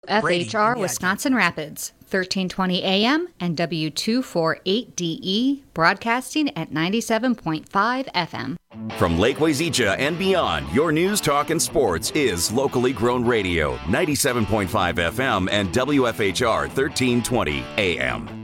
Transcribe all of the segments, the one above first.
WFHR Wisconsin Rapids, 1320 AM and W248DE, broadcasting at 97.5 FM. From Lake Wazeecha and beyond, your news, talk, and sports is locally grown radio, 97.5 FM and WFHR 1320 AM.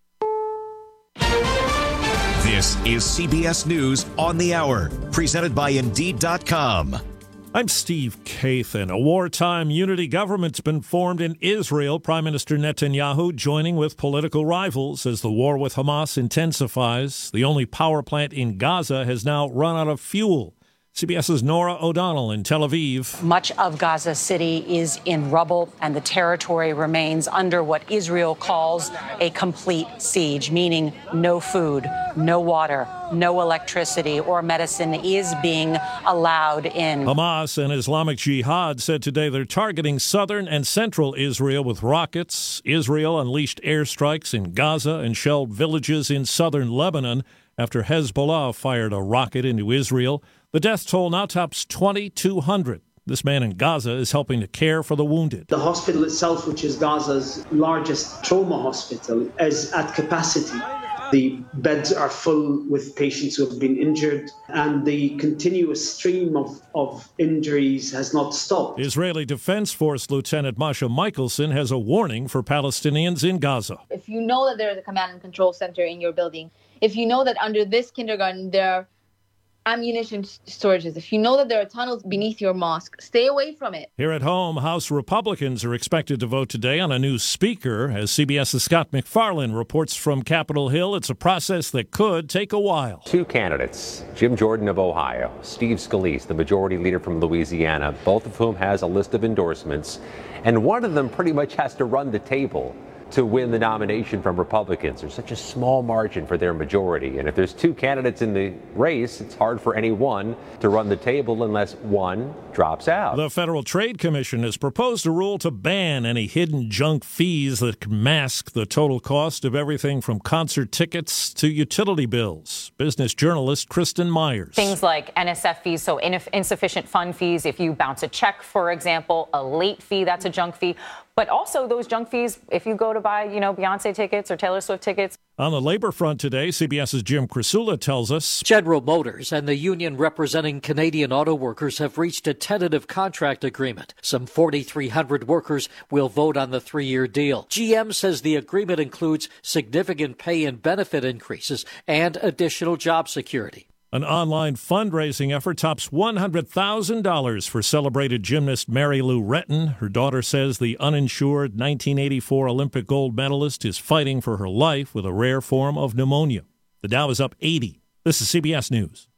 This is CBS News on the Hour, presented by Indeed.com. I'm Steve Kathan. A wartime unity government's been formed in Israel. Prime Minister Netanyahu joining with political rivals as the war with Hamas intensifies. The only power plant in Gaza has now run out of fuel. CBS's Nora O'Donnell in Tel Aviv. Much of Gaza City is in rubble, and the territory remains under what Israel calls a complete siege, meaning no food, no water, no electricity or medicine is being allowed in. Hamas and Islamic Jihad said today they're targeting southern and central Israel with rockets. Israel unleashed airstrikes in Gaza and shelled villages in southern Lebanon after Hezbollah fired a rocket into Israel. The death toll now tops 2,200. This man in Gaza is helping to care for the wounded. The hospital itself, which is Gaza's largest trauma hospital, is at capacity. The beds are full with patients who have been injured, and the continuous stream of injuries has not stopped. Israeli Defense Force Lieutenant Masha Michelson has a warning for Palestinians in Gaza. If you know that there is a command and control center in your building, if you know that under this kindergarten there are ammunition storages, if you know that there are tunnels beneath your mosque, stay away from it. Here at home, House Republicans are expected to vote today on a new speaker. As CBS's Scott McFarland reports from Capitol Hill, it's a process that could take a while. Two candidates, Jim Jordan of Ohio, Steve Scalise, the majority leader from Louisiana, both of whom has a list of endorsements, and one of them pretty much has to run the table to win the nomination from Republicans. There's such a small margin for their majority. And if there's two candidates in the race, it's hard for any one to run the table unless one drops out. The Federal Trade Commission has proposed a rule to ban any hidden junk fees that can mask the total cost of everything from concert tickets to utility bills. Business journalist Kristen Myers. Things like NSF fees, so insufficient fund fees. If you bounce a check, for example, a late fee, that's a junk fee. But also those junk fees, if you go to buy, Beyonce tickets or Taylor Swift tickets. On the labor front today, CBS's Jim Krasula tells us General Motors and the union representing Canadian auto workers have reached a tentative contract agreement. Some 4,300 workers will vote on the 3-year deal. GM says the agreement includes significant pay and benefit increases and additional job security. An online fundraising effort tops $100,000 for celebrated gymnast Mary Lou Retton. Her daughter says the uninsured 1984 Olympic gold medalist is fighting for her life with a rare form of pneumonia. The Dow is up 80. This is CBS News.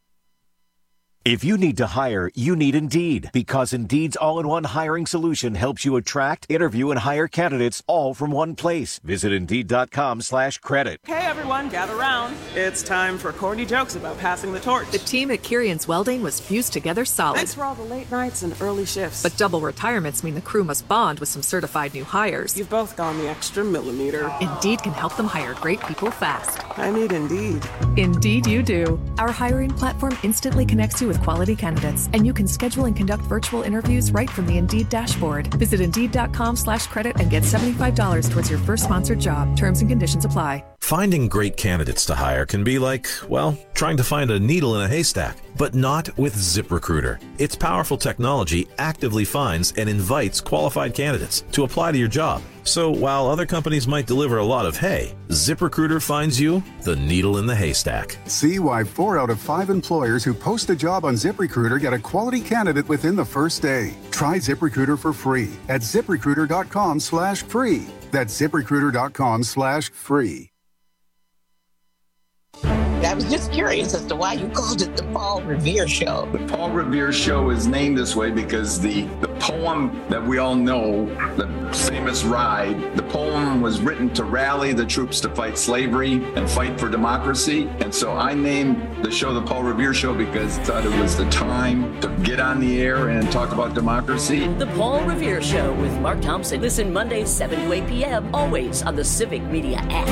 If you need to hire, you need Indeed, because Indeed's all-in-one hiring solution helps you attract, interview, and hire candidates all from one place. Visit Indeed.com/credit. Hey everyone, gather round. It's time for corny jokes about passing the torch. The team at Kirian's Welding was fused together solid. Thanks for all the late nights and early shifts. But double retirements mean the crew must bond with some certified new hires. You've both gone the extra millimeter. Indeed can help them hire great people fast. I need Indeed. Indeed you do. Our hiring platform instantly connects you with quality candidates, and you can schedule and conduct virtual interviews right from the Indeed dashboard. Visit Indeed.com/credit and get $75 towards your first sponsored job. Terms and conditions apply. Finding great candidates to hire can be like, well, trying to find a needle in a haystack, but not with ZipRecruiter. Its powerful technology actively finds and invites qualified candidates to apply to your job. So while other companies might deliver a lot of hay, ZipRecruiter finds you the needle in the haystack. See why 4 out of 5 employers who post a job on ZipRecruiter get a quality candidate within the first day. Try ZipRecruiter for free at ZipRecruiter.com/free. That's ZipRecruiter.com/free. I was just curious as to why you called it the Paul Revere Show. The Paul Revere Show is named this way because the poem that we all know, the famous Ride, the poem was written to rally the troops to fight slavery and fight for democracy. And so I named the show the Paul Revere Show because I thought it was the time to get on the air and talk about democracy. The Paul Revere Show with Mark Thompson. Listen Mondays 7 to 8 p.m. always on the Civic Media app.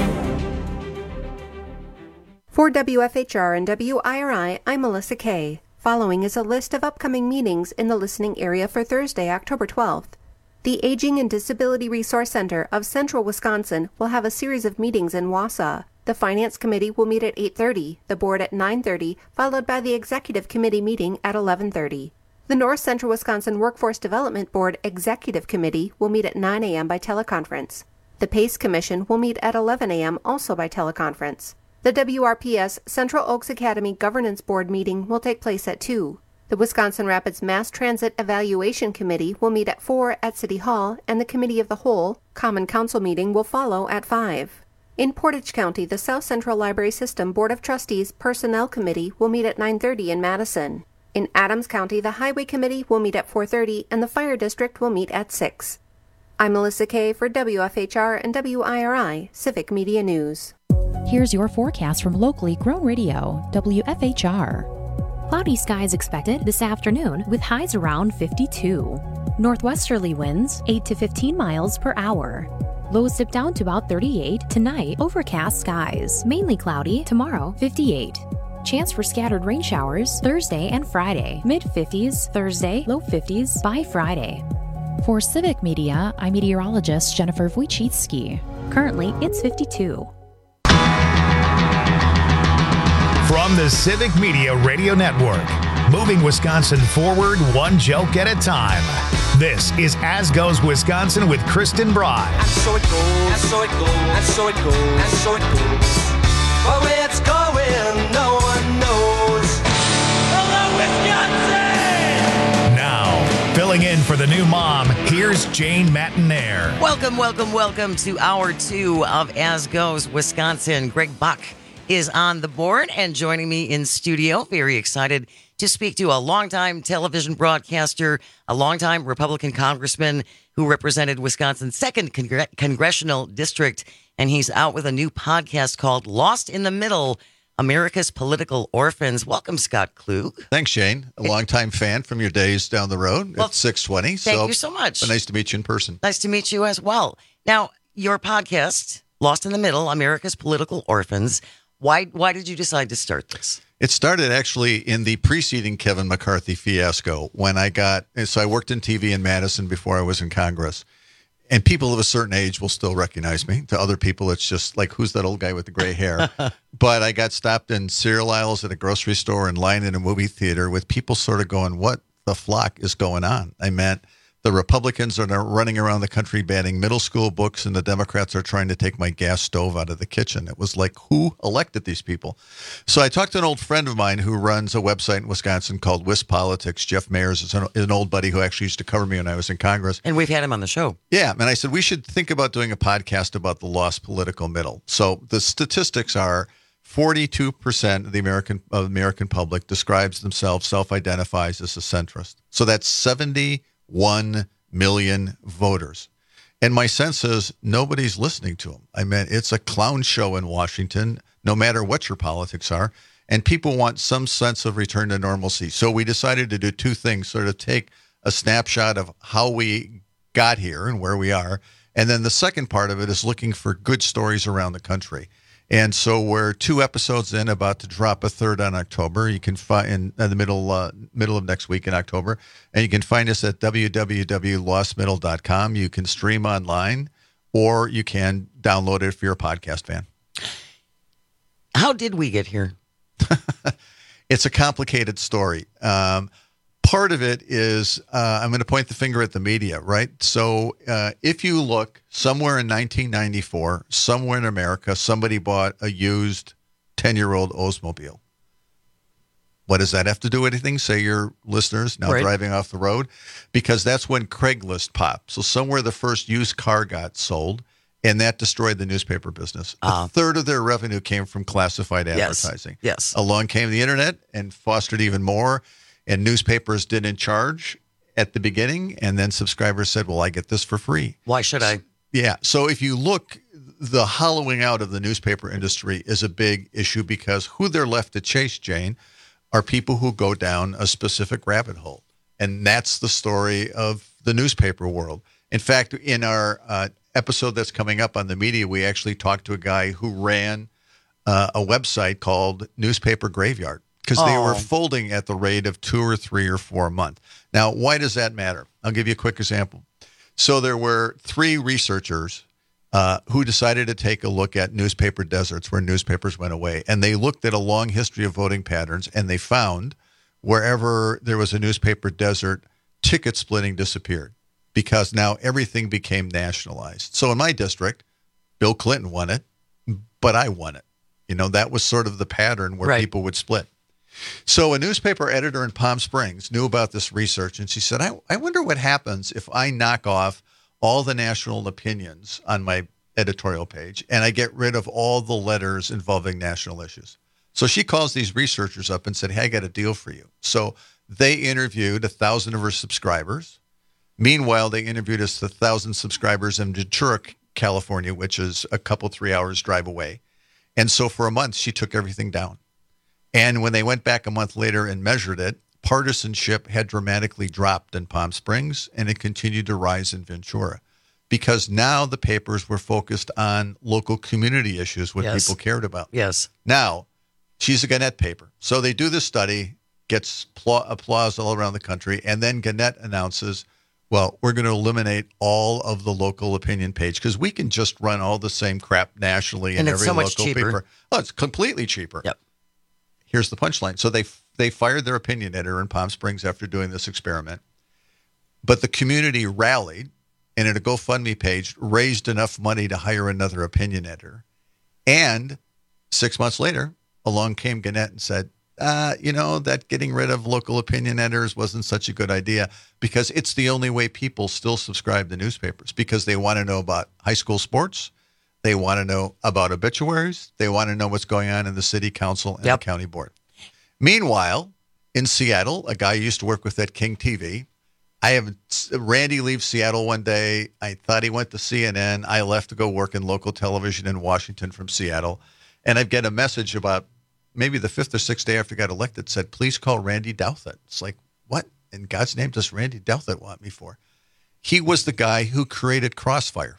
For WFHR and WIRI, I'm Melissa Kay. Following is a list of upcoming meetings in the listening area for Thursday, October 12th. The Aging and Disability Resource Center of Central Wisconsin will have a series of meetings in Wausau. The Finance Committee will meet at 8:30, the Board at 9:30, followed by the Executive Committee meeting at 11:30. The North Central Wisconsin Workforce Development Board Executive Committee will meet at 9 a.m. by teleconference. The PACE Commission will meet at 11 a.m. also by teleconference. The WRPS Central Oaks Academy Governance Board meeting will take place at 2. The Wisconsin Rapids Mass Transit Evaluation Committee will meet at 4 at City Hall, and the Committee of the Whole Common Council meeting will follow at 5. In Portage County, the South Central Library System Board of Trustees Personnel Committee will meet at 9:30 in Madison. In Adams County, the Highway Committee will meet at 4:30, and the Fire District will meet at 6. I'm Melissa Kay for WFHR and WIRI Civic Media News. Here's your forecast from locally grown radio, WFHR. Cloudy skies expected this afternoon with highs around 52. Northwesterly winds 8 to 15 miles per hour. Lows dip down to about 38. Tonight, overcast skies. Mainly cloudy. Tomorrow, 58. Chance for scattered rain showers Thursday and Friday. Mid-50s Thursday, low 50s by Friday. For Civic Media, I'm meteorologist Jennifer Wojcicki. Currently, it's 52. From the Civic Media Radio Network, moving Wisconsin forward one joke at a time. This is As Goes Wisconsin with Kristen Bry. And so it goes, and so it goes, and so it goes, and so it goes. But where it's going, no one knows. Hello, Wisconsin! Now, filling in for the new mom, here's Jane Matinaire. Welcome to Hour 2 of As Goes Wisconsin. Greg Buck is on the board and joining me in studio. Very excited to speak to a longtime television broadcaster, a longtime Republican congressman who represented Wisconsin's 2nd congressional district. And he's out with a new podcast called Lost in the Middle, America's Political Orphans. Welcome, Scott Klug. Thanks, Shane. A longtime fan from your days down the road at 620. Thank you so much. Nice to meet you in person. Nice to meet you as well. Now, your podcast, Lost in the Middle, America's Political Orphans, why did you decide to start this? It started actually in the preceding Kevin McCarthy fiasco when I worked in TV in Madison before I was in Congress. And people of a certain age will still recognize me. To other people, it's just like, who's that old guy with the gray hair? But I got stopped in cereal aisles at a grocery store and lying in a movie theater with people sort of going, what the flock is going on? I meant the Republicans are running around the country banning middle school books, and the Democrats are trying to take my gas stove out of the kitchen. It was like, who elected these people? So I talked to an old friend of mine who runs a website in Wisconsin called WisPolitics. Jeff Mayers is an old buddy who actually used to cover me when I was in Congress. And we've had him on the show. Yeah, and I said, we should think about doing a podcast about the lost political middle. So the statistics are 42% of the American public describes themselves, self-identifies as a centrist. So that's 71 million voters. And my sense is nobody's listening to them. I mean, it's a clown show in Washington, no matter what your politics are. And people want some sense of return to normalcy. So we decided to do two things, sort of take a snapshot of how we got here and where we are. And then the second part of it is looking for good stories around the country. And so we're 2 episodes in, about to drop a third on October. You can find in the middle of next week in October. And you can find us at www.lostmiddle.com. You can stream online, or you can download it if you're a podcast fan. How did we get here? It's a complicated story. Part of it is, I'm going to point the finger at the media, right? So if you look somewhere in 1994, somewhere in America, somebody bought a used 10-year-old Oldsmobile. What does that have to do with anything? Say your listeners now driving off the road? Because that's when Craigslist popped. So somewhere the first used car got sold, and that destroyed the newspaper business. A third of their revenue came from classified advertising. Yes. Along came the internet and fostered even more. And newspapers didn't charge at the beginning, and then subscribers said, well, I get this for free. Why should I? Yeah. So if you look, the hollowing out of the newspaper industry is a big issue, because who they're left to chase, Jane, are people who go down a specific rabbit hole. And that's the story of the newspaper world. In fact, in our episode that's coming up on the media, we actually talked to a guy who ran a website called Newspaper Graveyard, because they were folding at the rate of 2 or 3 or 4 a month. Now, why does that matter? I'll give you a quick example. So there were 3 researchers who decided to take a look at newspaper deserts where newspapers went away. And they looked at a long history of voting patterns, and they found wherever there was a newspaper desert, ticket splitting disappeared because now everything became nationalized. So in my district, Bill Clinton won it, but I won it. That was sort of the pattern where people would split. So a newspaper editor in Palm Springs knew about this research, and she said, I wonder what happens if I knock off all the national opinions on my editorial page and I get rid of all the letters involving national issues. So she calls these researchers up and said, hey, I got a deal for you. So they interviewed 1,000 of her subscribers. Meanwhile, they interviewed 1,000 subscribers in Ventura, California, which is a couple, 3 hours drive away. And so for a month, she took everything down. And when they went back a month later and measured it, partisanship had dramatically dropped in Palm Springs, and it continued to rise in Ventura because now the papers were focused on local community issues, what people cared about. Yes. Now, she's a Gannett paper. So they do this study, gets applause all around the country, and then Gannett announces, well, we're going to eliminate all of the local opinion page because we can just run all the same crap nationally in every local paper. Oh, it's completely cheaper. Yep. Here's the punchline. So they fired their opinion editor in Palm Springs after doing this experiment. But the community rallied and at a GoFundMe page raised enough money to hire another opinion editor. And 6 months later, along came Gannett and said, that getting rid of local opinion editors wasn't such a good idea because it's the only way people still subscribe to newspapers because they want to know about high school sports. They want to know about obituaries. They want to know what's going on in the city council and the county board. Meanwhile, in Seattle, a guy who used to work with at King TV, Randy leaves Seattle one day. I thought he went to CNN. I left to go work in local television in Washington from Seattle. And I get a message about maybe the 5th or 6th day after I got elected said, please call Randy Douthit. It's like, what in God's name does Randy Douthit want me for? He was the guy who created Crossfire.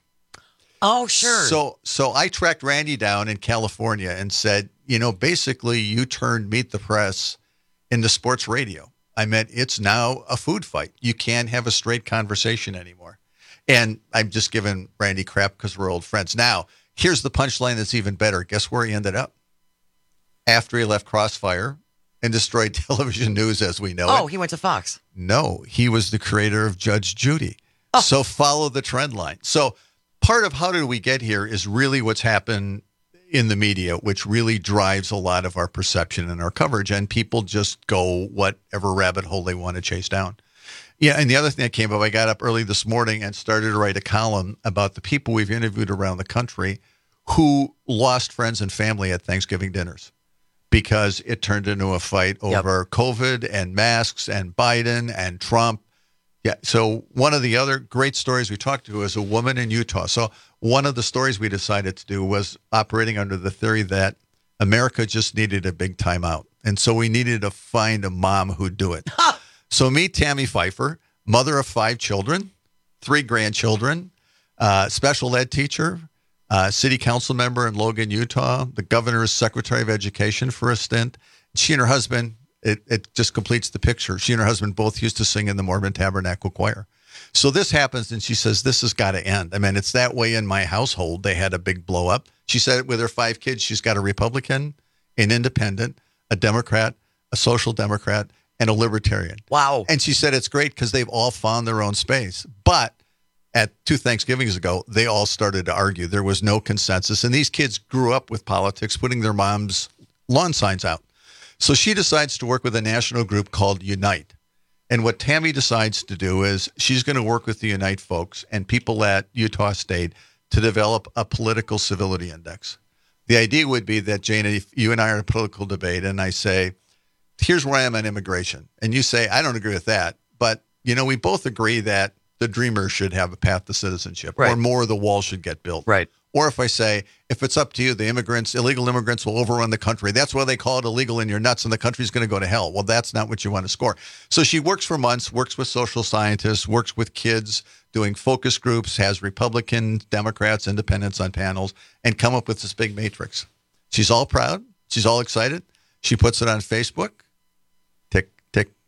Oh, sure. So I tracked Randy down in California and said, basically you turned Meet the Press into sports radio. I meant it's now a food fight. You can't have a straight conversation anymore. And I'm just giving Randy crap because we're old friends. Now, here's the punchline that's even better. Guess where he ended up? After he left Crossfire and destroyed television news as we know it. Oh, he went to Fox. No, he was the creator of Judge Judy. Oh. So follow the trend line. So part of how did we get here is really what's happened in the media, which really drives a lot of our perception and our coverage, and people just go whatever rabbit hole they want to chase down. Yeah, and the other thing that came up, I got up early this morning and started to write a column about the people we've interviewed around the country who lost friends and family at Thanksgiving dinners because it turned into a fight over COVID and masks and Biden and Trump. Yeah. So one of the other great stories we talked to is a woman in Utah. So one of the stories we decided to do was operating under the theory that America just needed a big timeout. And so we needed to find a mom who'd do it. So meet Tammy Pfeiffer, mother of 5 children, 3 grandchildren, special ed teacher, city council member in Logan, Utah, the governor's secretary of education for a stint. She and her husband, it just completes the picture. She and her husband both used to sing in the Mormon Tabernacle Choir. So this happens, and she says, this has got to end. I mean, it's that way in my household. They had a big blow up. She said with her 5 kids, she's got a Republican, an independent, a Democrat, a social democrat, and a libertarian. Wow. And she said it's great because they've all found their own space. But at 2 Thanksgivings ago, they all started to argue. There was no consensus. And these kids grew up with politics, putting their mom's lawn signs out. So she decides to work with a national group called Unite. And what Tammy decides to do is she's going to work with the Unite folks and people at Utah State to develop a political civility index. The idea would be that, Jane, if you and I are in a political debate and I say, here's where I am on immigration. And you say, I don't agree with that. But, we both agree that the dreamers should have a path to citizenship, right, or more of the wall should get built. Right. Or if I say, if it's up to you, the illegal immigrants will overrun the country. That's why they call it illegal and you're nuts and the country's going to go to hell. Well, that's not what you want to score. So she works for months, works with social scientists, works with kids, doing focus groups, has Republicans, Democrats, independents on panels, and come up with this big matrix. She's all proud. She's all excited. She puts it on Facebook. Tick, tick, tick.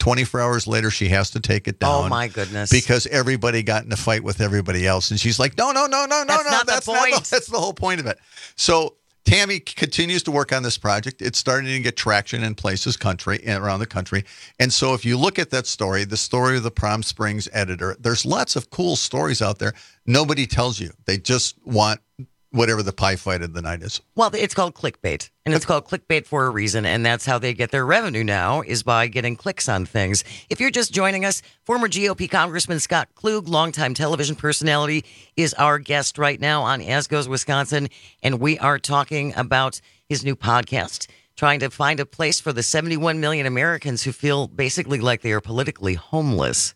24 hours later, she has to take it down. Oh, my goodness. Because everybody got in a fight with everybody else. And she's like, no. That's the whole point of it. So Tammy continues to work on this project. It's starting to get traction in places around the country. And so if you look at that story, the story of the Palm Springs editor, there's lots of cool stories out there. Nobody tells you. They just want whatever the pie fight of the night is. Well, it's called clickbait, and it's called clickbait for a reason, and that's how they get their revenue now, is by getting clicks on things. If you're just joining us, former GOP Congressman Scott Klug, longtime television personality, is our guest right now on As Goes Wisconsin, and we are talking about his new podcast, trying to find a place for the 71 million Americans who feel basically like they are politically homeless.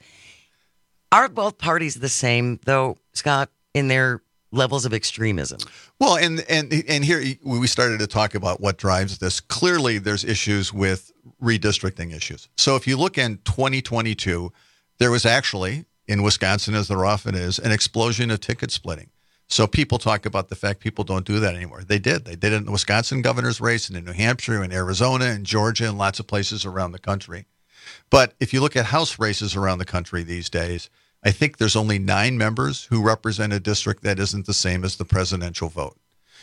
Are both parties the same, though, Scott, in their levels of extremism? Well, and here we started to talk about what drives this. Clearly, there's issues with redistricting issues. So if you look in 2022, there was actually, in Wisconsin, as there often is, an explosion of ticket splitting. So people talk about the fact people don't do that anymore. They did. They did it in the Wisconsin governor's race and in New Hampshire and Arizona and Georgia and lots of places around the country. But if you look at House races around the country these days, I think there's only 9 members who represent a district that isn't the same as the presidential vote.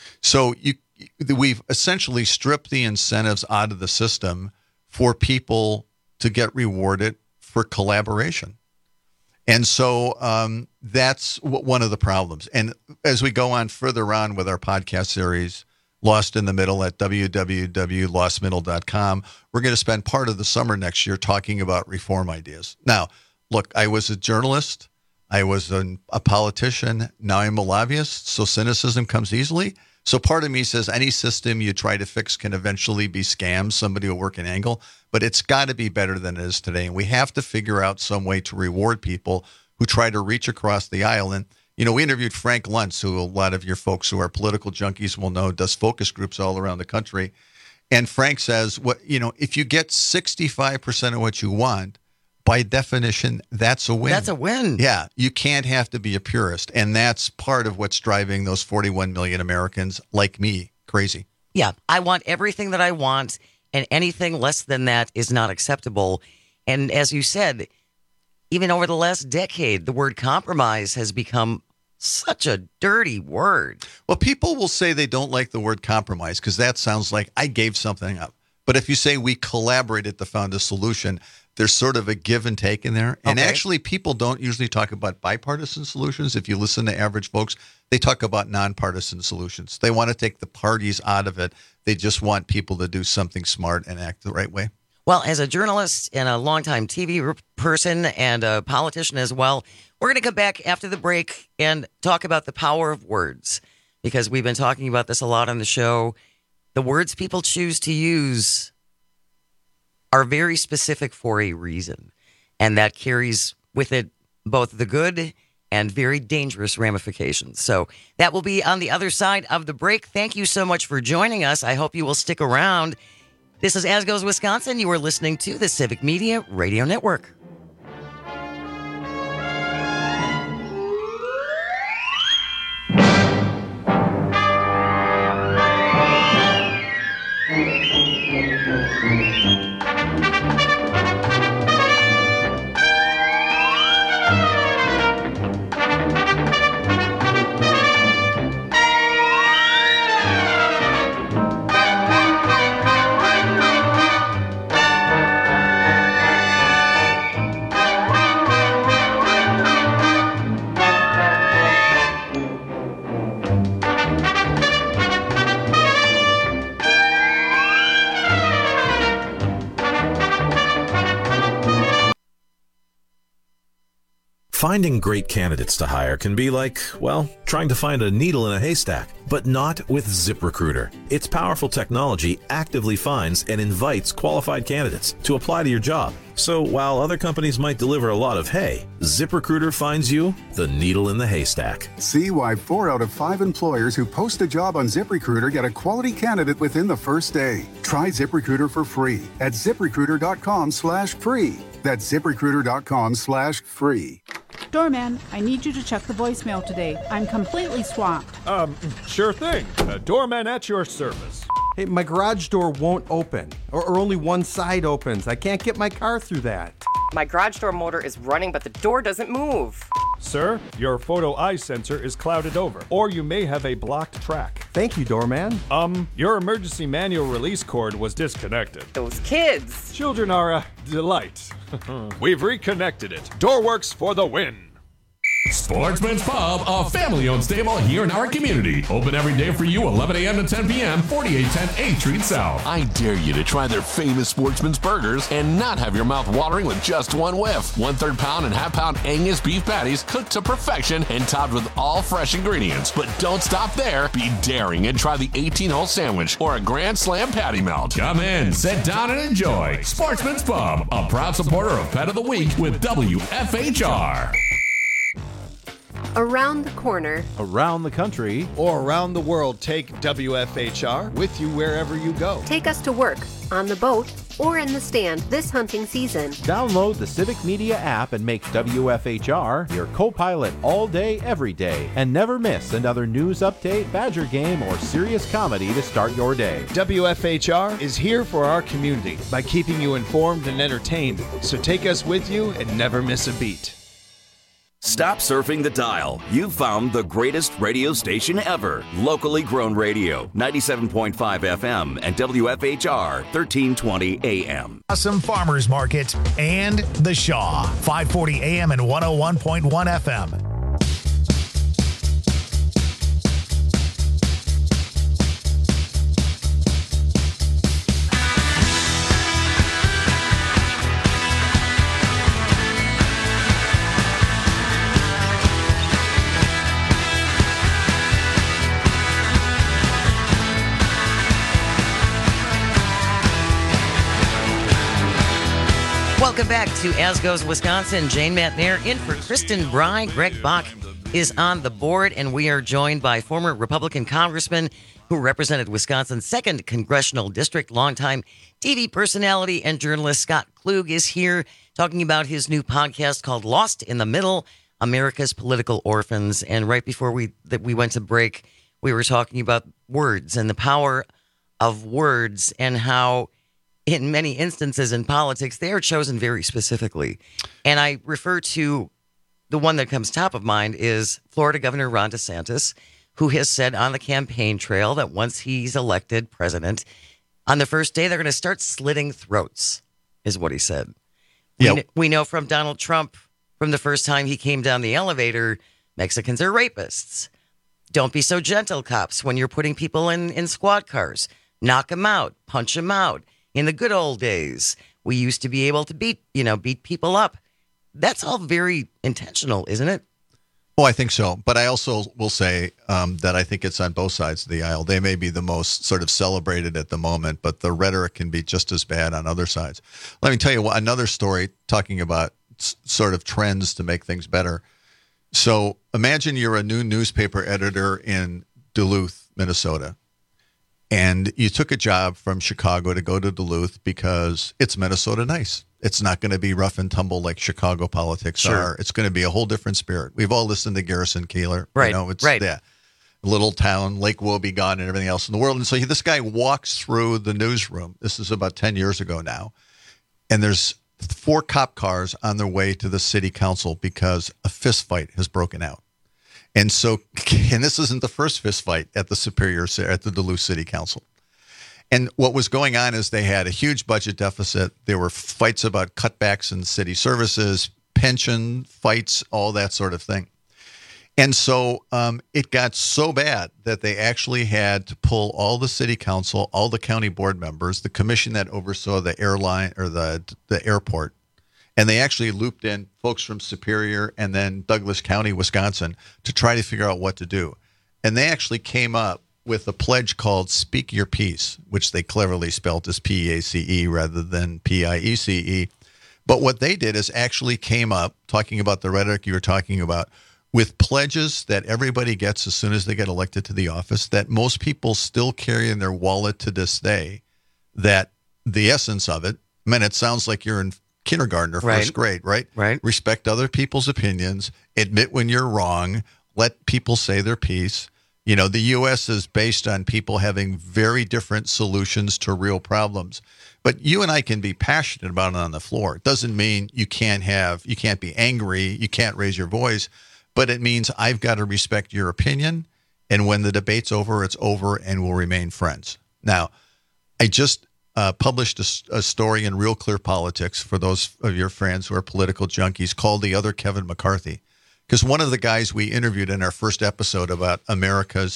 So we've essentially stripped the incentives out of the system for people to get rewarded for collaboration. And so that's one of the problems. And as we go on further on with our podcast series, Lost in the Middle at www.lostmiddle.com, we're going to spend part of the summer next year talking about reform ideas. Now, look, I was a journalist. I was a politician. Now I'm a lobbyist. So cynicism comes easily. So part of me says any system you try to fix can eventually be scams. Somebody will work an angle. But it's got to be better than it is today. And we have to figure out some way to reward people who try to reach across the aisle. And, you know, we interviewed Frank Luntz, who a lot of your folks who are political junkies will know does focus groups all around the country. And Frank says, if you get 65% of what you want, by definition, that's a win. That's a win. Yeah, you can't have to be a purist. And that's part of what's driving those 41 million Americans like me crazy. Yeah, I want everything that I want, and anything less than that is not acceptable. And as you said, even over the last decade, the word compromise has become such a dirty word. Well, people will say they don't like the word compromise because that sounds like I gave something up. But if you say we collaborated to find a solution, there's sort of a give and take in there. And actually, people don't usually talk about bipartisan solutions. If you listen to average folks, they talk about nonpartisan solutions. They want to take the parties out of it. They just want people to do something smart and act the right way. Well, as a journalist and a longtime TV person and a politician as well, we're going to come back after the break and talk about the power of words, because we've been talking about this a lot on the show. The words people choose to use are very specific for a reason, and that carries with it both the good and very dangerous ramifications. So that will be on the other side of the break. Thank you so much for joining us. I hope you will stick around. This is As Goes Wisconsin. You are listening to the Civic Media Radio Network. Finding great candidates to hire can be like, well, trying to find a needle in a haystack, but not with ZipRecruiter. Its powerful technology actively finds and invites qualified candidates to apply to your job. So while other companies might deliver a lot of hay, ZipRecruiter finds you the needle in the haystack. See why 4 out of 5 employers who post a job on ZipRecruiter get a quality candidate within the first day. Try ZipRecruiter for free at ZipRecruiter.com/free. That's ZipRecruiter.com/free. Doorman, I need you to check the voicemail today. I'm completely swamped. Sure thing. Doorman at your service. Hey, my garage door won't open, or only one side opens. I can't get my car through that. My garage door motor is running, but the door doesn't move. Sir, your photo eye sensor is clouded over, or you may have a blocked track. Thank you, doorman. Your emergency manual release cord was disconnected. Those kids. Children are a delight. We've reconnected it. Doorworks for the win. Sportsman's Pub, a family-owned stable here in our community. Open every day for you, 11 a.m. to 10 p.m., 4810 8th Street South. I dare you to try their famous Sportsman's Burgers and not have your mouth watering with just one whiff. 1/3 pound and half-pound Angus beef patties cooked to perfection and topped with all fresh ingredients. But don't stop there. Be daring and try the 18-hole sandwich or a Grand Slam patty melt. Come in, sit down, and enjoy. Sportsman's Pub, a proud supporter of Pet of the Week with WFHR. Around the corner, around the country, or around the world, take WFHR with you wherever you go. Take us to work, on the boat, or in the stand this hunting season. Download the Civic Media app and make WFHR your co-pilot all day, every day. And never miss another news update, Badger game, or serious comedy to start your day. WFHR is here for our community by keeping you informed and entertained. So take us with you and never miss a beat. Stop surfing the dial. You've found the greatest radio station ever. Locally grown radio. 97.5 FM and WFHR 1320 AM. Awesome Farmers Market and The Shaw. 540 AM and 101.1 FM. Welcome back to As Goes Wisconsin. Jane Matnair in for Kristen Bry. Greg Bach is on the board, and we are joined by former Republican congressman who represented Wisconsin's 2nd Congressional District. Longtime TV personality and journalist Scott Klug is here talking about his new podcast called Lost in the Middle, America's Political Orphans. And right before we went to break, we were talking about words and the power of words and how in many instances in politics, they are chosen very specifically. And I refer to the one that comes top of mind is Florida Governor Ron DeSantis, who has said on the campaign trail that once he's elected president, on the first day, they're going to start slitting throats, is what he said. Yep. We know from Donald Trump, from the first time he came down the elevator, Mexicans are rapists. Don't be so gentle, cops, when you're putting people in squad cars. Knock them out, punch them out. In the good old days, we used to be able to beat people up. That's all very intentional, isn't it? Oh, I think so. But I also will say that I think it's on both sides of the aisle. They may be the most sort of celebrated at the moment, but the rhetoric can be just as bad on other sides. Let me tell you another story talking about sort of trends to make things better. So imagine you're a new newspaper editor in Duluth, Minnesota. And you took a job from Chicago to go to Duluth because it's Minnesota nice. It's not going to be rough and tumble like Chicago politics are. It's going to be a whole different spirit. We've all listened to Garrison Keillor. Right. You know, it's right. Yeah, little town, Lake Wobegon, and everything else in the world. And so this guy walks through the newsroom. This is about 10 years ago now. And there's 4 cop cars on their way to the city council because a fist fight has broken out. And so, and this isn't the first fist fight at the Duluth City Council. And what was going on is they had a huge budget deficit. There were fights about cutbacks in city services, pension fights, all that sort of thing. And so it got so bad that they actually had to pull all the city council, all the county board members, the commission that oversaw the airline or the airport. And they actually looped in folks from Superior and then Douglas County, Wisconsin, to try to figure out what to do. And they actually came up with a pledge called Speak Your Piece, which they cleverly spelled as P-A-C-E rather than P-I-E-C-E. But what they did is actually came up, talking about the rhetoric you were talking about, with pledges that everybody gets as soon as they get elected to the office, that most people still carry in their wallet to this day, that the essence of it, it sounds like you're in kindergarten or first grade, right? Right. Respect other people's opinions, admit when you're wrong, let people say their piece, You know, the U.S. is based on people having very different solutions to real problems. But you and I can be passionate about it on the floor. It doesn't mean you can't be angry, you can't raise your voice, but it means I've got to respect your opinion. And when the debate's over, it's over, and we'll remain friends. Now, I just published a story in Real Clear Politics for those of your friends who are political junkies called The Other Kevin McCarthy. Because one of the guys we interviewed in our first episode about America's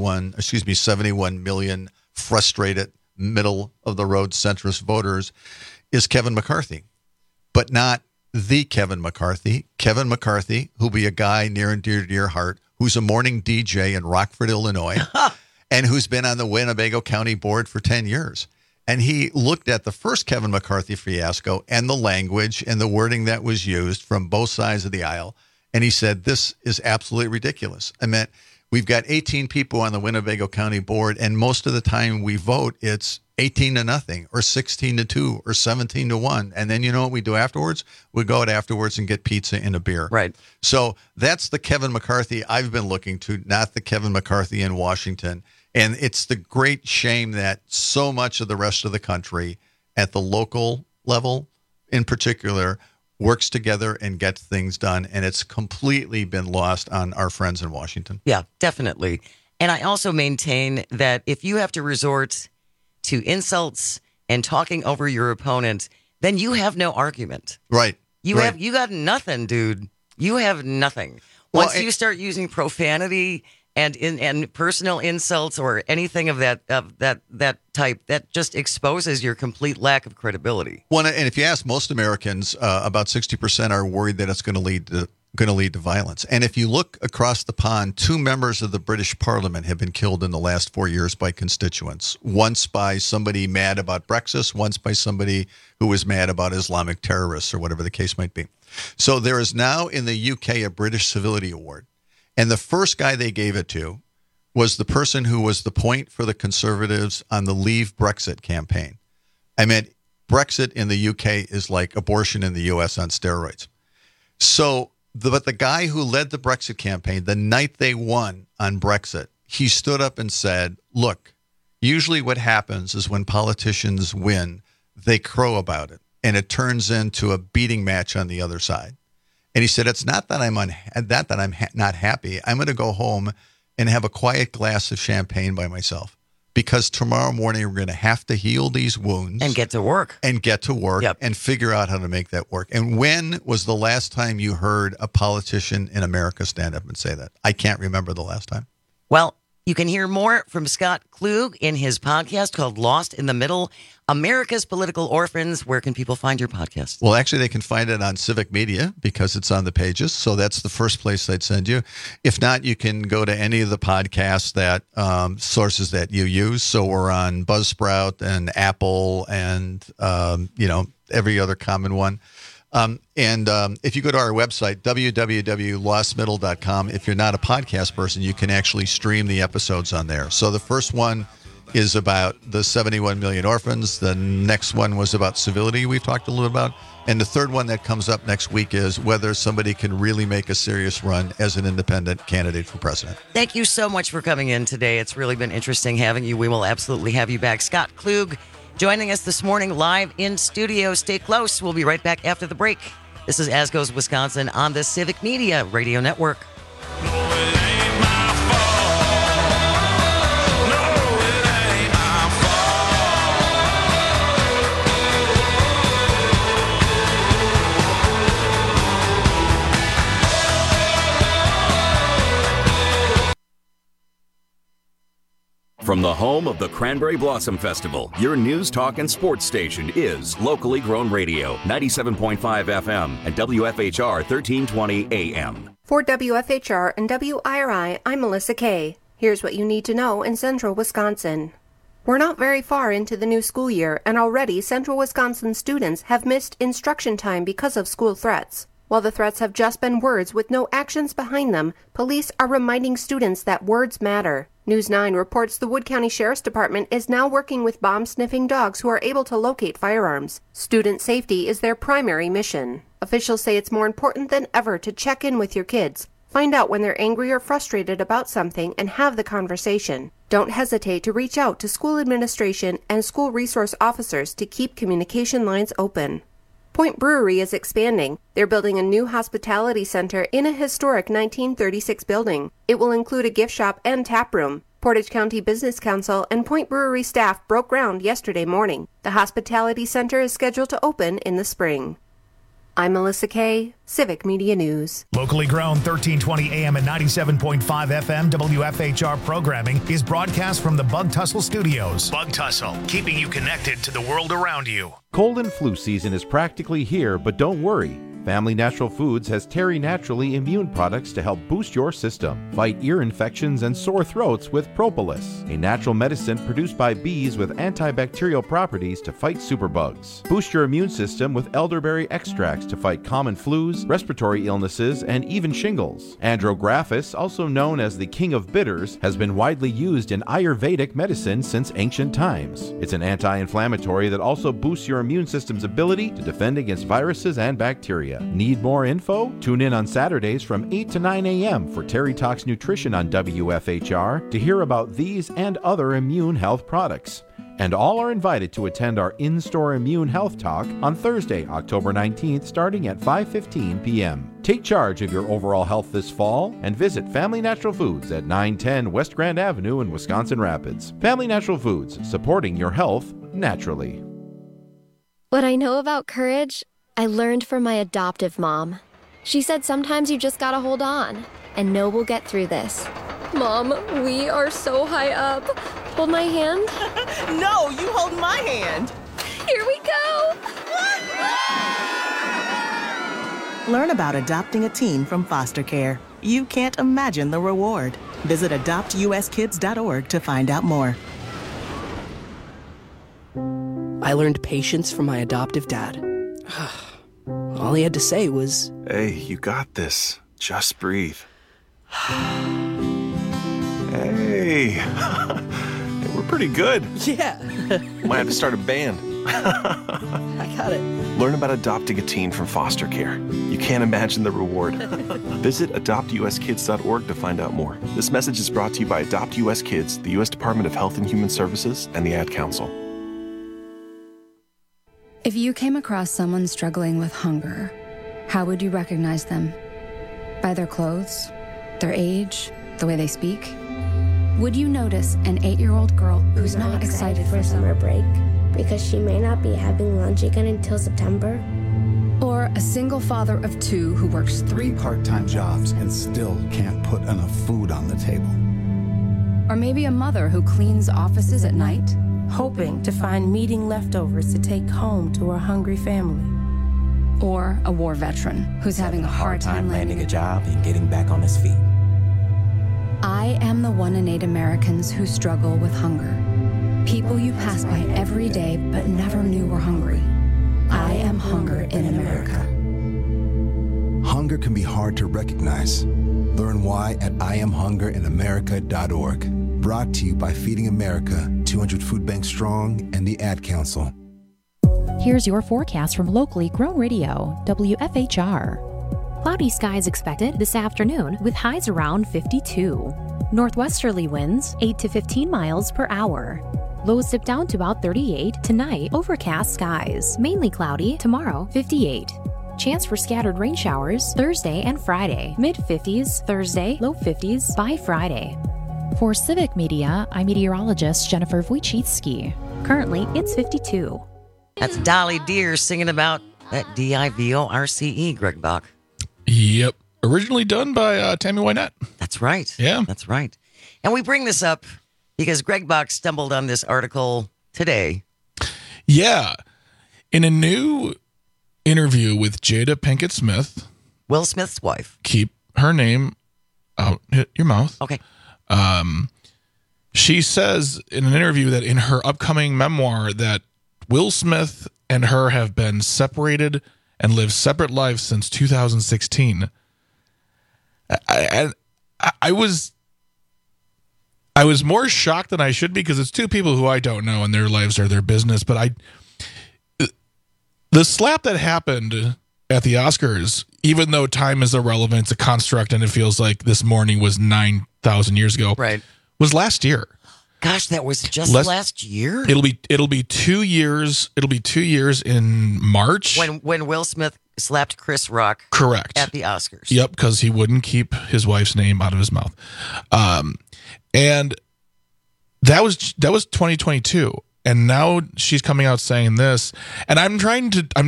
71 million frustrated middle-of-the-road centrist voters is Kevin McCarthy. But not the Kevin McCarthy. Kevin McCarthy, who'll be a guy near and dear to your heart, who's a morning DJ in Rockford, Illinois, and who's been on the Winnebago County Board for 10 years. And he looked at the first Kevin McCarthy fiasco and the language and the wording that was used from both sides of the aisle. And he said, this is absolutely ridiculous. I mean, we've got 18 people on the Winnebago County Board, and most of the time we vote, it's 18-0 or 16-2 or 17-1. And then you know what we do afterwards? We go out afterwards and get pizza and a beer. Right. So that's the Kevin McCarthy I've been looking to, not the Kevin McCarthy in Washington. And it's the great shame that so much of the rest of the country at the local level in particular works together and gets things done. And it's completely been lost on our friends in Washington. Yeah, definitely. And I also maintain that if you have to resort to insults and talking over your opponent, then you have no argument. Right. You got nothing, dude. You have nothing. Once you start using profanity and personal insults or anything of that type, that just exposes your complete lack of credibility. Well, and if you ask most Americans, about 60% are worried that it's going to lead to violence. And if you look across the pond, 2 members of the British Parliament have been killed in the last 4 years by constituents. Once by somebody mad about Brexit, once by somebody who was mad about Islamic terrorists or whatever the case might be. So there is now in the UK a British Civility Award. And the first guy they gave it to was the person who was the point for the Conservatives on the Leave Brexit campaign. I mean, Brexit in the UK is like abortion in the US on steroids. So, but the guy who led the Brexit campaign, the night they won on Brexit, he stood up and said, look, usually what happens is when politicians win, they crow about it, and it turns into a beating match on the other side. And he said, it's not that I'm not happy. I'm going to go home and have a quiet glass of champagne by myself because tomorrow morning we're going to have to heal these wounds. And get to work. Yep. And figure out how to make that work. And when was the last time you heard a politician in America stand up and say that? I can't remember the last time. Well, you can hear more from Scott Klug in his podcast called Lost in the Middle, America's Political Orphans. Where can people find your podcast? Well, actually, they can find it on Civic Media because it's on the pages. So that's the first place I'd send you. If not, you can go to any of the podcasts that sources that you use. So we're on Buzzsprout and Apple and, every other common one. If you go to our website, www.lostmiddle.com, if you're not a podcast person, you can actually stream the episodes on there. So the first one is about the 71 million orphans. The next one was about civility we've talked a little about. And the third one that comes up next week is whether somebody can really make a serious run as an independent candidate for president. Thank you so much for coming in today. It's really been interesting having you. We will absolutely have you back. Scott Klug joining us this morning live in studio. Stay close. We'll be right back after the break. This is As Goes Wisconsin on the Civic Media Radio Network. From the home of the Cranberry Blossom Festival, your news, talk, and sports station is Locally Grown Radio, 97.5 FM and WFHR 1320 AM. For WFHR and WIRI, I'm Melissa Kay. Here's what you need to know in central Wisconsin. We're not very far into the new school year, and already central Wisconsin students have missed instruction time because of school threats. While the threats have just been words with no actions behind them, police are reminding students that words matter. News 9 reports the Wood County Sheriff's Department is now working with bomb-sniffing dogs who are able to locate firearms. Student safety is their primary mission. Officials say it's more important than ever to check in with your kids. Find out when they're angry or frustrated about something and have the conversation. Don't hesitate to reach out to school administration and school resource officers to keep communication lines open. Point Brewery is expanding. They're building a new hospitality center in a historic 1936 building. It will include a gift shop and tap room. Portage County Business Council and Point Brewery staff broke ground yesterday morning. The hospitality center is scheduled to open in the spring. I'm Melissa Kay, Civic Media News. Locally grown 1320 AM and 97.5 FM WFHR programming is broadcast from the Bug Tussle Studios. Bug Tussle, keeping you connected to the world around you. Cold and flu season is practically here, but don't worry. Family Natural Foods has Terry Naturally immune products to help boost your system. Fight ear infections and sore throats with Propolis, a natural medicine produced by bees with antibacterial properties to fight superbugs. Boost your immune system with elderberry extracts to fight common flus, respiratory illnesses, and even shingles. Andrographis, also known as the king of bitters, has been widely used in Ayurvedic medicine since ancient times. It's an anti-inflammatory that also boosts your immune system's ability to defend against viruses and bacteria. Need more info? Tune in on Saturdays from 8 to 9 a.m. for Terry Talks Nutrition on WFHR to hear about these and other immune health products. And all are invited to attend our in-store immune health talk on Thursday, October 19th, starting at 5:15 p.m. Take charge of your overall health this fall and visit Family Natural Foods at 910 West Grand Avenue in Wisconsin Rapids. Family Natural Foods, supporting your health naturally. What I know about courage, I learned from my adoptive mom. She said sometimes you just gotta hold on and know we'll get through this. Mom, we are so high up. Hold my hand. No, you hold my hand. Here we go. Learn about adopting a teen from foster care. You can't imagine the reward. Visit adoptuskids.org to find out more. I learned patience from my adoptive dad. All he had to say was, "Hey, you got this. Just breathe." Hey, we're pretty good. Yeah. Might have to start a band. I got it. Learn about adopting a teen from foster care. You can't imagine the reward. Visit adoptuskids.org to find out more. This message is brought to you by Adopt US Kids, the U.S. Department of Health and Human Services, and the Ad Council. If you came across someone struggling with hunger, how would you recognize them? By their clothes, their age, the way they speak? Would you notice an 8-year-old girl who's not excited for summer break because she may not be having lunch again until September? Or a single father of 2 who works 3 part-time jobs and still can't put enough food on the table? Or maybe a mother who cleans offices at night, hoping to find meeting leftovers to take home to her hungry family. Or a war veteran who's having a hard time landing a job and getting back on his feet. I am the 1 in 8 Americans who struggle with hunger. People you pass by every day but never knew were hungry. I am hunger in America. Hunger can be hard to recognize. Learn why at IamHungerInAmerica.org. Brought to you by Feeding America, 200 Food Banks Strong, and the Ad Council. Here's your forecast from locally grown radio, WFHR. Cloudy skies expected this afternoon with highs around 52. Northwesterly winds 8 to 15 miles per hour. Lows dip down to about 38 tonight. Overcast skies, mainly cloudy. Tomorrow, 58. Chance for scattered rain showers Thursday and Friday. Mid-50s Thursday, low 50s by Friday. For Civic Media, I'm meteorologist Jennifer Wojcicki. Currently, it's 52. That's Dolly Deer singing about that DIVORCE, Greg Bach. Yep. Originally done by Tammy Wynette. That's right. Yeah. That's right. And we bring this up because Greg Bach stumbled on this article today. Yeah. In a new interview with Jada Pinkett Smith, Will Smith's wife. Keep her name out your mouth. Okay. She says in an interview that in her upcoming memoir that Will Smith and her have been separated and lived separate lives since 2016. I was more shocked than I should be because it's 2 people who I don't know and their lives are their business. But the slap that happened at the Oscars, even though time is irrelevant, it's a construct, and it feels like this morning was 9,000 years ago. Right. Was last year. Gosh, that was just last year. It'll be 2 years. It'll be 2 years in March when Will Smith slapped Chris Rock. Correct. At the Oscars. Yep, because he wouldn't keep his wife's name out of his mouth, and that was 2022. And now she's coming out saying this, and I'm trying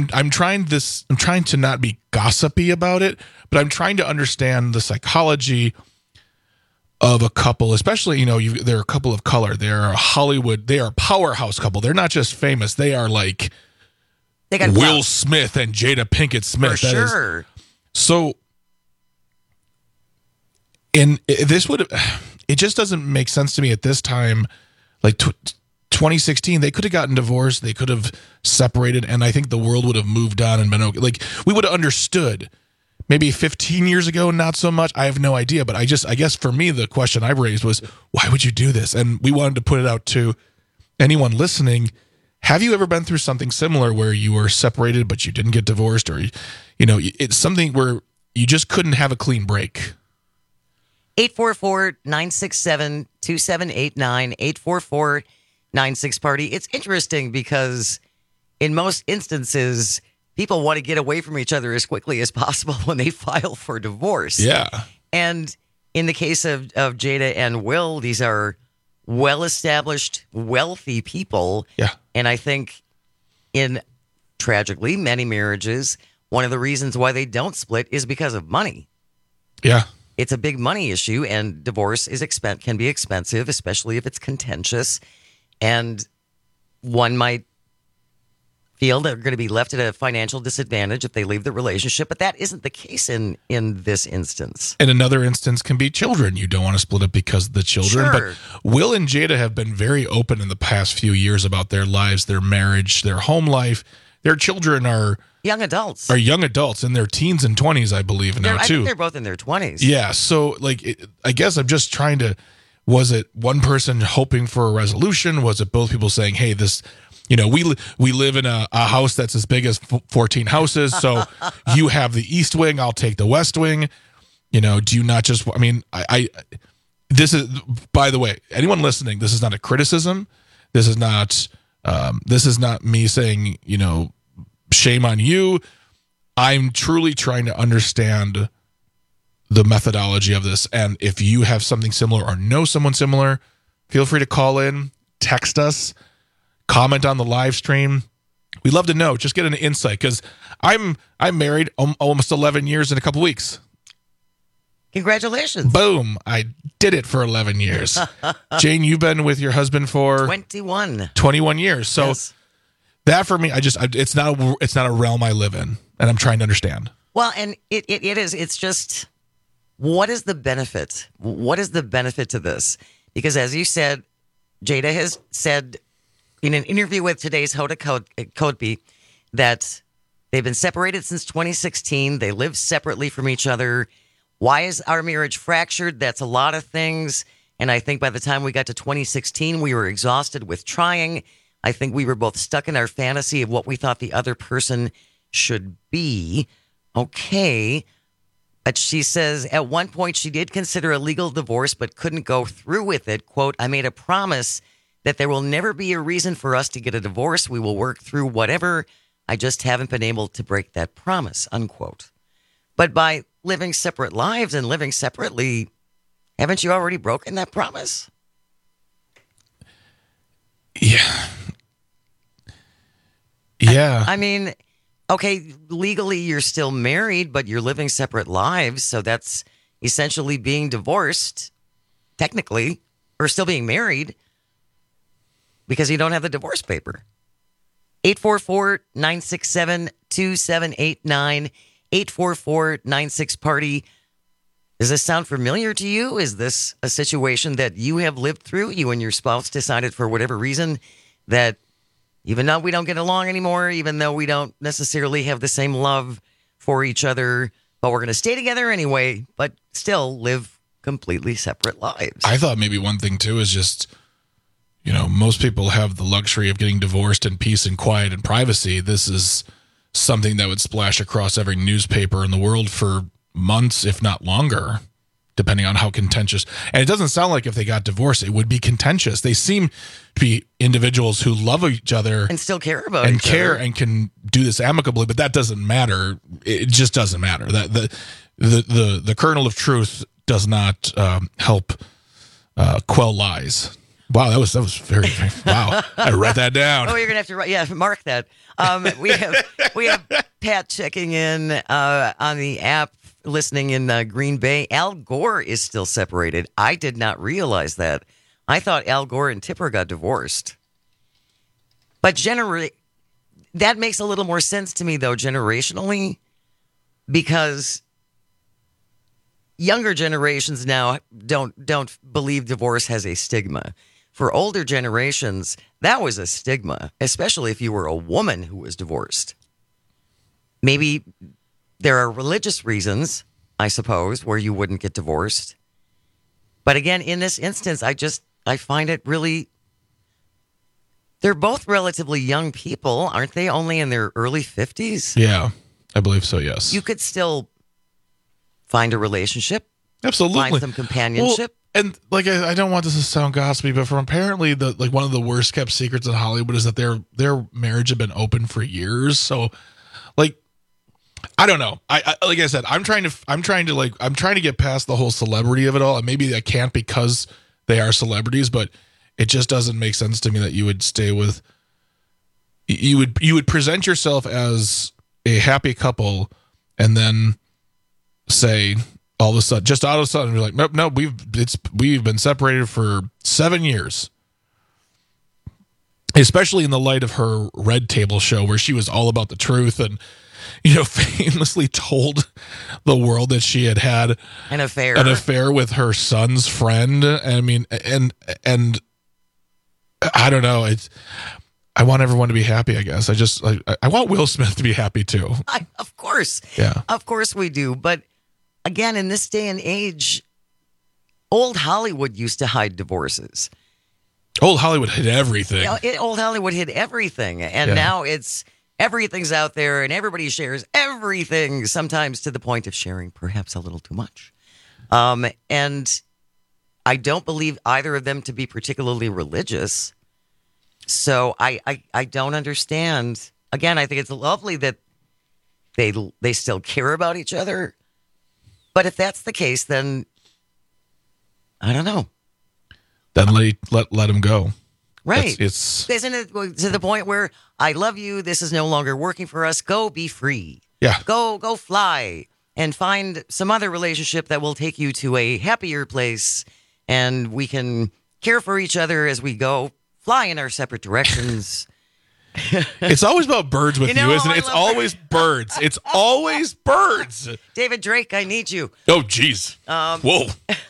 to not be gossipy about it, but I'm trying to understand the psychology of a couple, especially, they're a couple of color. They're a Hollywood, they are a powerhouse couple. They're not just famous. They are like Will Smith and Jada Pinkett Smith. For sure. So, it just doesn't make sense to me at this time, like 2016, they could have gotten divorced, they could have separated, and I think the world would have moved on and been okay. Like, we would have understood. Maybe 15 years ago, not so much. I have no idea, but I guess for me, the question I raised was, why would you do this? And we wanted to put it out to anyone listening. Have you ever been through something similar where you were separated, but you didn't get divorced, or, it's something where you just couldn't have a clean break? 844-967-2789, 844-96-PARTY. It's interesting because in most instances, people want to get away from each other as quickly as possible when they file for divorce. Yeah. And in the case of Jada and Will, these are well-established, wealthy people. Yeah. And I think in, tragically, many marriages, one of the reasons why they don't split is because of money. Yeah. It's a big money issue, and divorce can be expensive, especially if it's contentious. And one might feel they're going to be left at a financial disadvantage if they leave the relationship, but that isn't the case in this instance. And another instance can be children. You don't want to split up because of the children. Sure. But Will and Jada have been very open in the past few years about their lives, their marriage, their home life. Their children are young adults. In their teens and 20s, I believe, now, I too. think they're both in their 20s. Yeah, so, I guess I'm just trying to, was it one person hoping for a resolution? Was it both people saying, hey, this, we live in a house that's as big as 14 houses, so you have the east wing, I'll take the west wing. Do you not just, this is, by the way, anyone listening, this is not a criticism. This is not me saying, shame on you. I'm truly trying to understand the methodology of this. And if you have something similar or know someone similar, feel free to call in, text us, comment on the live stream. We'd love to know. Just get an insight, because I'm married almost 11 years in a couple weeks. Congratulations. Boom. I did it for 11 years. Jane, you've been with your husband for 21 years. So yes. That for me, it's not a realm I live in, and I'm trying to understand. Well, and it is. It's just, what is the benefit? What is the benefit to this? Because as you said, Jada has said in an interview with today's Hoda Kotb that they've been separated since 2016. They live separately from each other. Why is our marriage fractured? That's a lot of things. And I think by the time we got to 2016, we were exhausted with trying. I think we were both stuck in our fantasy of what we thought the other person should be. Okay. But she says at one point she did consider a legal divorce but couldn't go through with it. Quote, I made a promise that there will never be a reason for us to get a divorce. We will work through whatever. I just haven't been able to break that promise, unquote. But by living separate lives and living separately, haven't you already broken that promise? Yeah. Yeah. I mean, okay, legally you're still married, but you're living separate lives. So that's essentially being divorced, technically, or still being married because you don't have the divorce paper. 844-967-2789, 844-96-PARTY. Does this sound familiar to you? Is this a situation that you have lived through? You and your spouse decided for whatever reason that even though we don't get along anymore, even though we don't necessarily have the same love for each other, but we're going to stay together anyway, but still live completely separate lives. I thought maybe one thing too is just, most people have the luxury of getting divorced in peace and quiet and privacy. This is something that would splash across every newspaper in the world for months, if not longer, depending on how contentious. And it doesn't sound like if they got divorced, it would be contentious. They seem to be individuals who love each other and still care about and each care other. and can do this amicably, but that doesn't matter. It just doesn't matter. That the kernel of truth does not help quell lies. Wow, that was very wow. I write that down. Oh, you're gonna have to write. Mark that. We have Pat checking in on the app, listening in Green Bay. Al Gore is still separated. I did not realize that. I thought Al Gore and Tipper got divorced. But that makes a little more sense to me, though, generationally, because younger generations now don't believe divorce has a stigma. For older generations, that was a stigma, especially if you were a woman who was divorced. Maybe there are religious reasons, I suppose, where you wouldn't get divorced. But again, in this instance, I find it really... They're both relatively young people, aren't they? Only in their early 50s? Yeah, I believe so, yes. You could still find a relationship. Absolutely. Find some companionship. Well, and like I don't want this to sound gossipy, but from apparently one of the worst kept secrets in Hollywood is that their marriage had been open for years. So, like, I don't know. I like I said, I'm trying to get past the whole celebrity of it all, and maybe I can't because they are celebrities, but it just doesn't make sense to me that you would stay with. You would present yourself as a happy couple, and then say, all of a sudden, just out of a sudden, we're like, no, we've been separated for 7 years. Especially in the light of her Red Table show, where she was all about the truth and, famously told the world that she had an affair with her son's friend. I mean, and I don't know. I want everyone to be happy, I guess. I want Will Smith to be happy too. Of course. Yeah. Of course we do. But again, in this day and age, old Hollywood used to hide divorces. Old Hollywood hid everything. Old Hollywood hid everything. And now everything's out there and everybody shares everything, sometimes to the point of sharing perhaps a little too much. And I don't believe either of them to be particularly religious. So I don't understand. Again, I think it's lovely that they still care about each other. But if that's the case, then I don't know. Then let him go. Right. Isn't it to the point where I love you, this is no longer working for us, go be free. Yeah. Go fly and find some other relationship that will take you to a happier place, and we can care for each other as we go fly in our separate directions. It's always about birds with you, isn't it? It's always birds. It's always birds. David Drake, I need you. Oh, geez. Whoa.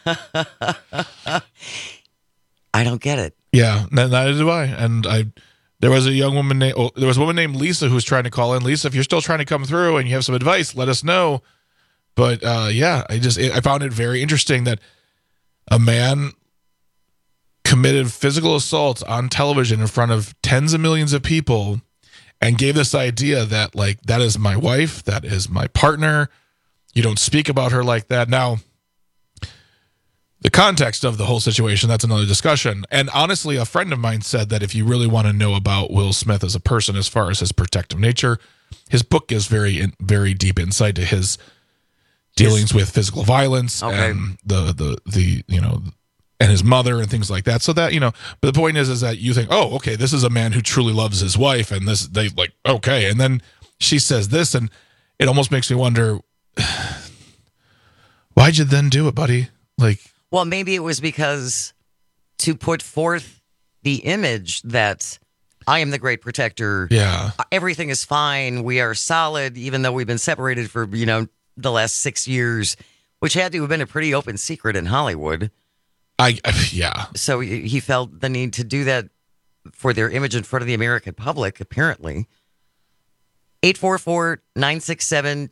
I don't get it. Yeah, neither do I. And there was a woman named Lisa who was trying to call in. Lisa, if you're still trying to come through and you have some advice, let us know. But I found it very interesting that a man committed physical assault on television in front of tens of millions of people and gave this idea that, like, that is my wife, that is my partner. You don't speak about her like that. Now, the context of the whole situation, that's another discussion. And honestly, a friend of mine said that if you really want to know about Will Smith as a person, as far as his protective nature, his book gives very deep insight to his dealings with physical violence and and his mother and things like that. So that, but the point is that you think, oh, okay, this is a man who truly loves his wife, and okay. And then she says this, and it almost makes me wonder, why'd you then do it, buddy? Well, maybe it was because to put forth the image that I am the great protector. Yeah. Everything is fine. We are solid, even though we've been separated for, the last 6 years, which had to have been a pretty open secret in Hollywood. Yeah. So he felt the need to do that for their image in front of the American public, apparently. 844-967-2789,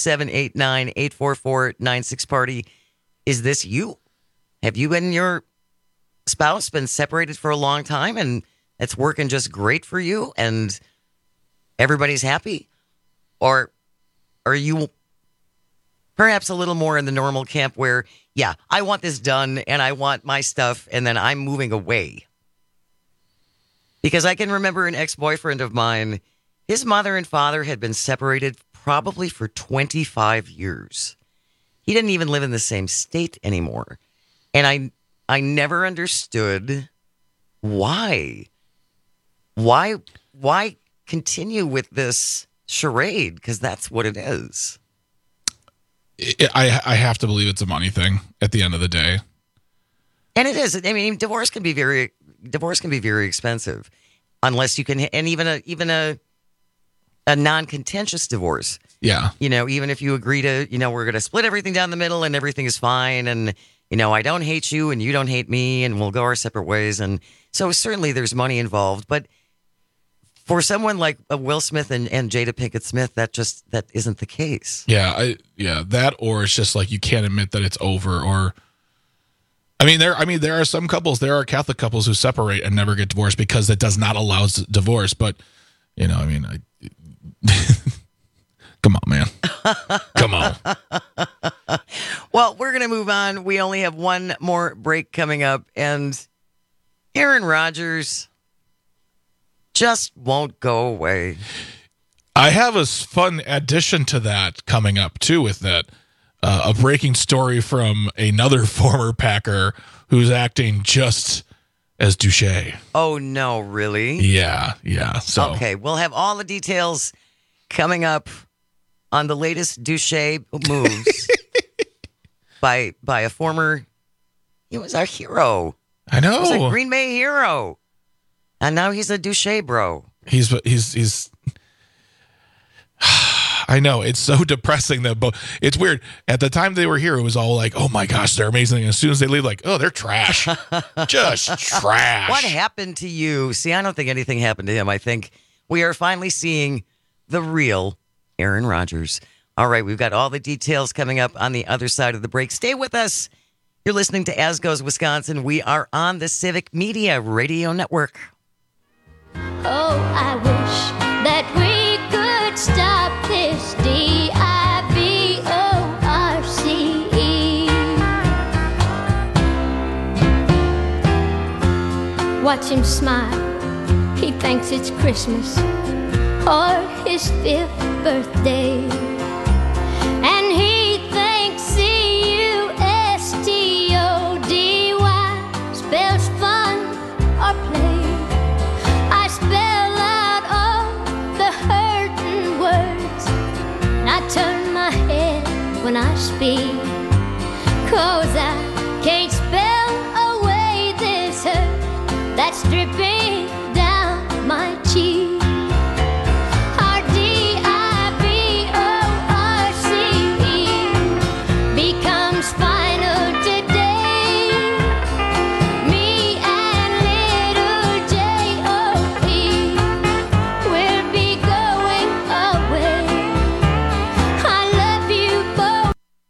844-96-PARTY. Is this you? Have you and your spouse been separated for a long time and it's working just great for you and everybody's happy? Or are you perhaps a little more in the normal camp where, yeah, I want this done and I want my stuff and then I'm moving away? Because I can remember an ex-boyfriend of mine, his mother and father had been separated probably for 25 years. He didn't even live in the same state anymore. And I never understood why. Why continue with this charade? Because that's what it is. I have to believe it's a money thing at the end of the day. And it is. I mean, divorce can be very expensive, unless you can, and even a non-contentious divorce. Yeah. Even if you agree to, we're going to split everything down the middle and everything is fine, and I don't hate you and you don't hate me, and we'll go our separate ways. And so certainly there's money involved, but for someone like Will Smith and Jada Pinkett Smith, that isn't the case. Yeah, that, or it's just like you can't admit that it's over. Or, there are some couples, there are Catholic couples who separate and never get divorced because that does not allow divorce. But come on, man, come on. Well, we're gonna move on. We only have one more break coming up, and Aaron Rodgers just won't go away. I have a fun addition to that coming up too with that. A breaking story from another former Packer who's acting just as Douche. Oh, no, really? Yeah. So okay, we'll have all the details coming up on the latest Douche moves by a former, he was our hero. I know. He was a Green Bay hero. And now he's a Douche bro. He's I know, it's so depressing that it's weird. At the time they were here, it was all like, oh my gosh, they're amazing. And as soon as they leave, like, oh, they're trash. Just trash. What happened to you? See, I don't think anything happened to him. I think we are finally seeing the real Aaron Rodgers. All right, we've got all the details coming up on the other side of the break. Stay with us. You're listening to As Goes Wisconsin. We are on the Civic Media Radio Network. Oh, I wish that we could stop this DIVORCE. Watch him smile. He thinks it's Christmas or his 5th birthday. And he thinks CUSTODY spells fun or play. I spell out all the hurting words, and I turn my head when I speak, 'cause I can't spell away this hurt that's dripping down my cheek. Our DIVORCE becomes final today. Me and little J.O.E. will be going away. I love you both.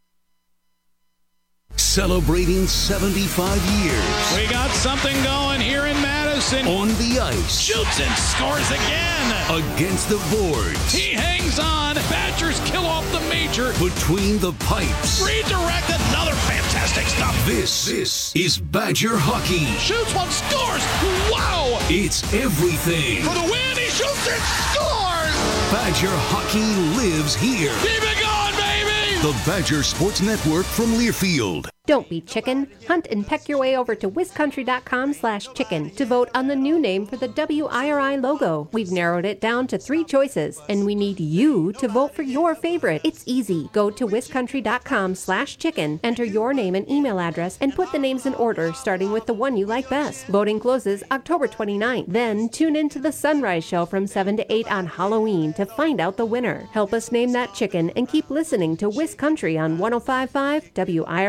Celebrating 75 years. We got something going here in Madison. On the ice. Shoots and scores again. Against the boards. He hangs on. Badgers kill off the major. Between the pipes. Redirect, another fantastic stop. This is Badger hockey. Shoots one, scores. Wow. It's everything. For the win, he shoots and scores. Badger hockey lives here. Keep it going, baby. The Badger Sports Network from Learfield. Don't be chicken. Hunt and peck your way over to wiscountry.com/chicken to vote on the new name for the WIRI logo. We've narrowed it down to 3 choices, and we need you to vote for your favorite. It's easy. Go to wiscountry.com/chicken, enter your name and email address, and put the names in order, starting with the one you like best. Voting closes October 29th. Then tune into the Sunrise Show from 7 to 8 on Halloween to find out the winner. Help us name that chicken and keep listening to Wiscountry on 105.5 WIRI.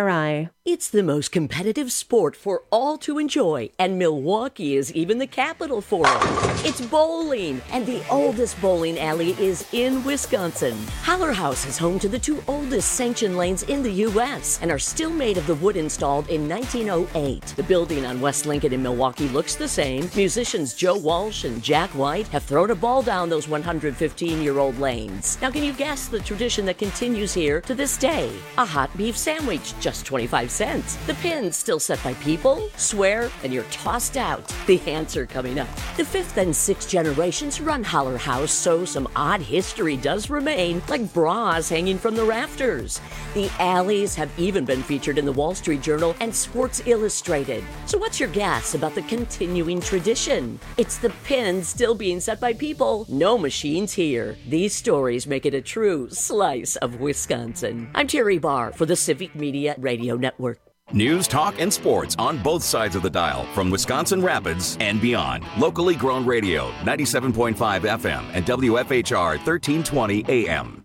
Milwaukee. It's the most competitive sport for all to enjoy, and Milwaukee is even the capital for it. It's bowling, and the oldest bowling alley is in Wisconsin. Holler House is home to the 2 oldest sanctioned lanes in the U.S. and are still made of the wood installed in 1908. The building on West Lincoln in Milwaukee looks the same. Musicians Joe Walsh and Jack White have thrown a ball down those 115-year-old lanes. Now, can you guess the tradition that continues here to this day? A hot beef sandwich, just 25 cents. The pin's still set by people, swear, and you're tossed out. The answer coming up. The 5th and 6th generations run Holler House, so some odd history does remain, like bras hanging from the rafters. The alleys have even been featured in the Wall Street Journal and Sports Illustrated. So what's your guess about the continuing tradition? It's the pins still being set by people. No machines here. These stories make it a true slice of Wisconsin. I'm Terry Barr for the Civic Media Radio Network. News, talk, and sports on both sides of the dial from Wisconsin Rapids and beyond. Locally grown radio, 97.5 FM and WFHR 1320 AM.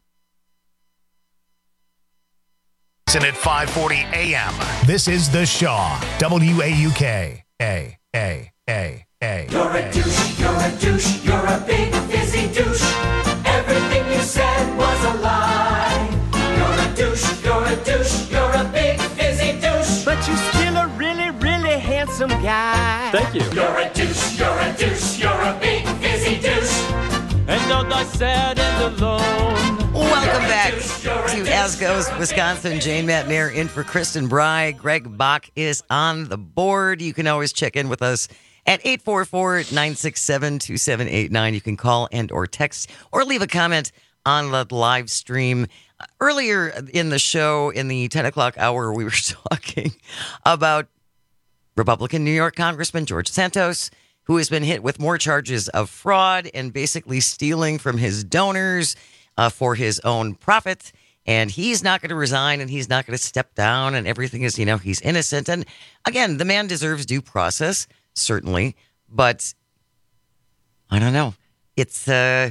And at 5:40 a.m. This is The Shaw, WAUK. You're a douche, you're a douche, you're a big fizzy douche. Everything you said was a lie. You're a douche, you're a douche, you're a big fizzy douche. But you're still a really, really handsome guy. Thank you. You're a douche, you're a douche, you're a big fizzy douche. And though they're sad and alone. Welcome back to As Goes Wisconsin. Jane Matnair in for Kristen Bry. Greg Bach is on the board. You can always check in with us at 844-967-2789. You can call and or text or leave a comment on the live stream. Earlier in the show, in the 10 o'clock hour, we were talking about Republican New York Congressman George Santos, who has been hit with more charges of fraud and basically stealing from his donors for his own profit. And he's not going to resign and he's not going to step down and everything is, he's innocent. And again, the man deserves due process, certainly. But I don't know. It's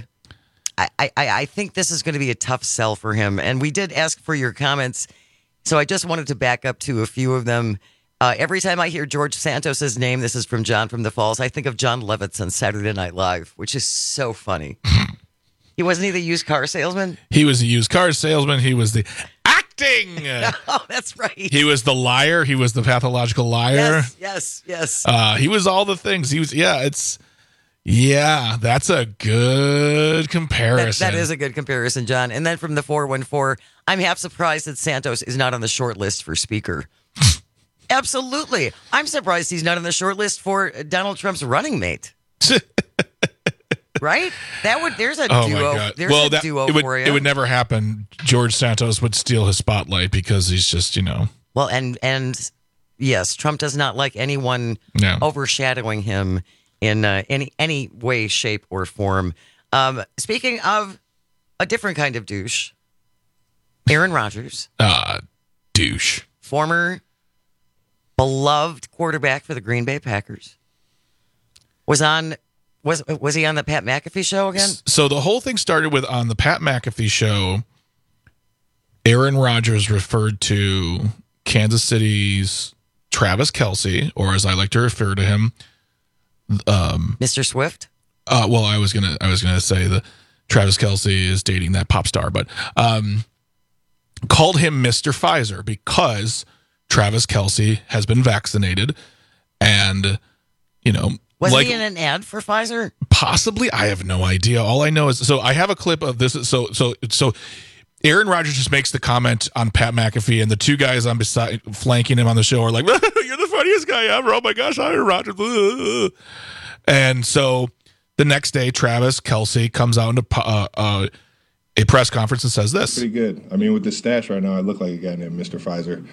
I think this is going to be a tough sell for him. And we did ask for your comments. So I just wanted to back up to a few of them. Every time I hear George Santos's name, this is from John from the Falls, I think of John Lovitz on Saturday Night Live, which is so funny. Wasn't he the used car salesman? He was the used car salesman. He was the acting. Oh, that's right. He was the liar. He was the pathological liar. Yes. He was all the things. He was, that's a good comparison. That is a good comparison, John. And then from the 414, I'm half surprised that Santos is not on the short list for speaker. Absolutely. I'm surprised he's not on the short list for Donald Trump's running mate. Right? There's a duo. My God. There's a duo for you. It would never happen. George Santos would steal his spotlight because he's just, Well, and yes, Trump does not like anyone overshadowing him in any way, shape, or form. Speaking of a different kind of douche, Aaron Rodgers. Douche. Former beloved quarterback for the Green Bay Packers. Was he on the Pat McAfee show again? So the whole thing started with on the Pat McAfee show, Aaron Rodgers referred to Kansas City's Travis Kelce, or as I like to refer to him, Mr. Swift. Well, I was gonna say the Travis Kelce is dating that pop star, but called him Mr. Pfizer because Travis Kelce has been vaccinated, and Was he in an ad for Pfizer? Possibly. I have no idea. All I know is, so I have a clip of this. So Aaron Rodgers just makes the comment on Pat McAfee, and the two guys on beside flanking him on the show are like, "You're the funniest guy ever. Oh my gosh, Aaron Rodgers." And so the next day, Travis Kelce comes out into a press conference and says this. Pretty good. I mean, with this stash right now, I look like a guy named Mr. Pfizer.